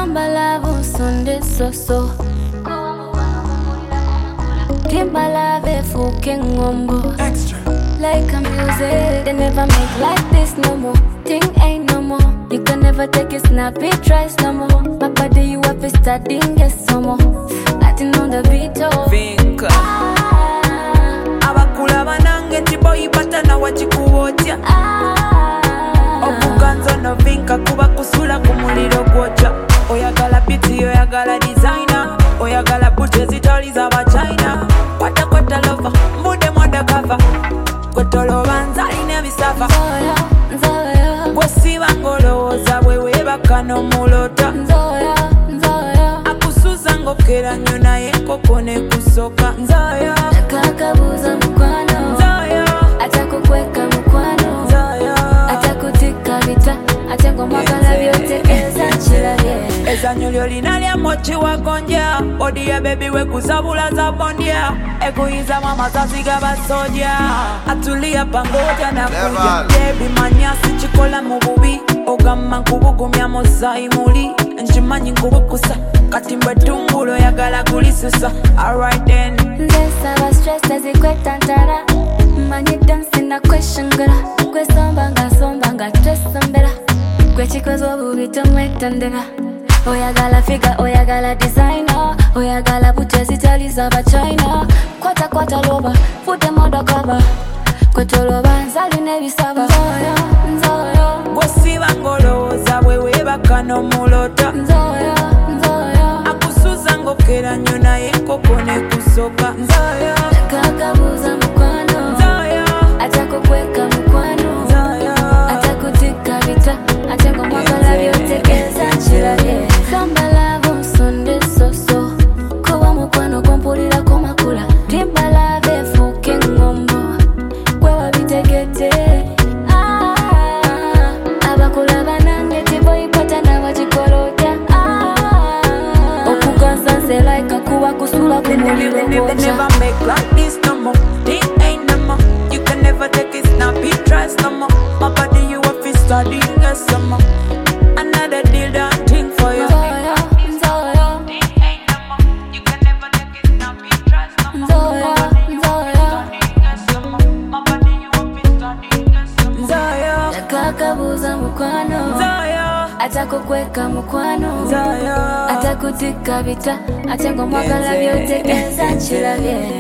Sambalavu Sunday so Timbalave fucking ngombo Extra. like a music. They never make like this no more. Thing ain't no more. You can never take a snappy tries no more. My body you have to studying yes some more. Nothing on the beat oh. Vinka abakula banange tiboyi patana wachikuwoja okuganzo no vinka kuba kusula kumuliro gwoja. Oyagala biti oyagala designer, oyagala bute zitali za ba China. Kwata lova mbude mwada kava kwetoloba nzaline bisafa Nzoya gwesiba ngolowooza bwewe bakano mulota akusuza ngokera nnyo naye nkoko ne kusoka Nzoya Kakabuza mkwano Nzoya atakukweka mkwano Nzoya atakutika vita atengo mwakala vyote eza nchilabye ezanyo lyolina lya mochi wagonja odiye bebi wekuzabula za bondia ekuyiza mamazazi gabasoja atulia pangoja na kuja bebi manyasi chikola mu bubi ogamba nkubugumya musayi muli nchimanyi nkubukusa kati mbwe tungulo yagala kulisusa alright then nze saba stress ezikweta ntara manyi dansi na kweshangala kwesombanga sombanga twesondera kwekikoze obubi tomwetondera oyagala figa oyagala designer oyagala bute zitali za ba China kwata loba fute modo kaba kwetoloba nzaline bisaba Nzoya gwesiba ngolowooza bwewe bakano mulota Nzoya akusuza ngokera nnyo naye nkoko ne kusoka Nzoya kakabuza mkwano Nzoya atakukweka mkwano Nzoya atakutika vita atengo mwakala vyote eza nchilabye Sambalavu Sunday so kuba mukwano kompulira kumakula Timbalave fucking ngombo gwe wabitegete abakula banange tiboyipata n'abagikoloja okuganza nze like kuba kusula kumuliro They gwoja never make like this no more. They ain't no more. You can never take it snappy tries no more. My body you have to study yes some more. Another deal done thing for you. Nzoya They ain't no more. You can never take it snappy tries no more. Nzoya Yes some more. My body you have to study yes some more. Nzoya kakabuza mukwano Nzoya atakukweka mukwano Nzoya atakutika vita atengo mwakala vyote eza nchilabye